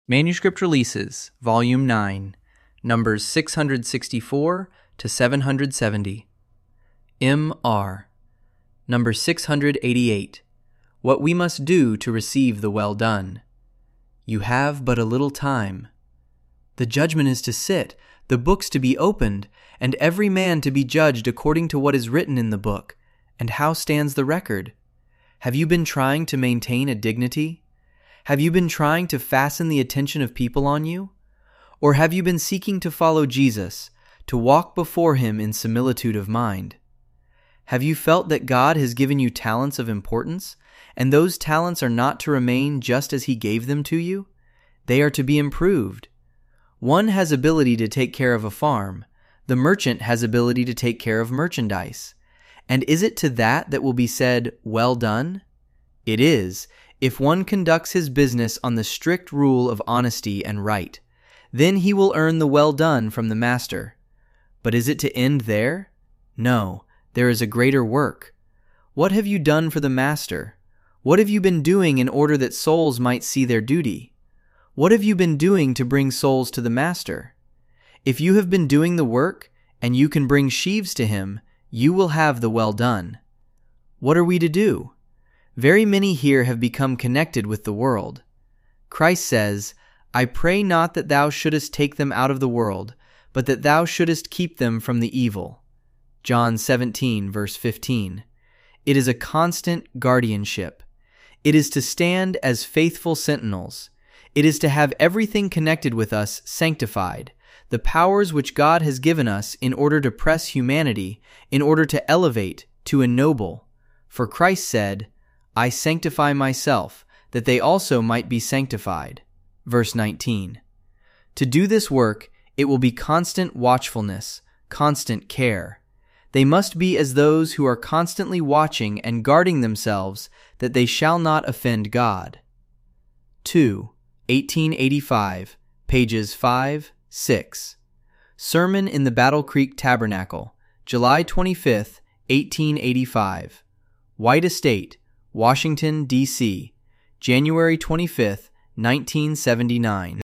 Manuscript Releases, Volume 9, numbers 664 to 770. M.R. Number 688. What We Must Do to Receive the Well Done. You have but a little time. The judgment is to sit, the books to be opened, and every man to be judged according to what is written in the book. And how stands the record? Have you been trying to maintain a dignity? Have you been trying to fasten the attention of people on you? Or have you been seeking to follow Jesus, to walk before Him in similitude of mind? Have you felt that God has given you talents of importance, and those talents are not to remain just as He gave them to you? They are to be improved. One has ability to take care of a farm. The merchant has ability to take care of merchandise. And is it to that will be said, "Well done"? It is, if one conducts his business on the strict rule of honesty and right. Then he will earn the well done from the master. But is it to end there? No, there is a greater work. What have you done for the master? What have you been doing in order that souls might see their duty? What have you been doing to bring souls to the master? If you have been doing the work, and you can bring sheaves to him, you will have the well done. What are we to do? Very many here have become connected with the world. Christ says, "I pray not that thou shouldest take them out of the world, but that thou shouldest keep them from the evil." John 17, verse 15. It is a constant guardianship. It is to stand as faithful sentinels. It is to have everything connected with us sanctified, the powers which God has given us in order to press humanity, in order to elevate, to ennoble. For Christ said, "I sanctify myself, that they also might be sanctified." Verse 19. To do this work, it will be constant watchfulness, constant care. They must be as those who are constantly watching and guarding themselves that they shall not offend God. 2. 1885, pages 5, 6. Sermon in the Battle Creek Tabernacle, July 25, 1885. White Estate, Washington, D.C., January 25, 1979.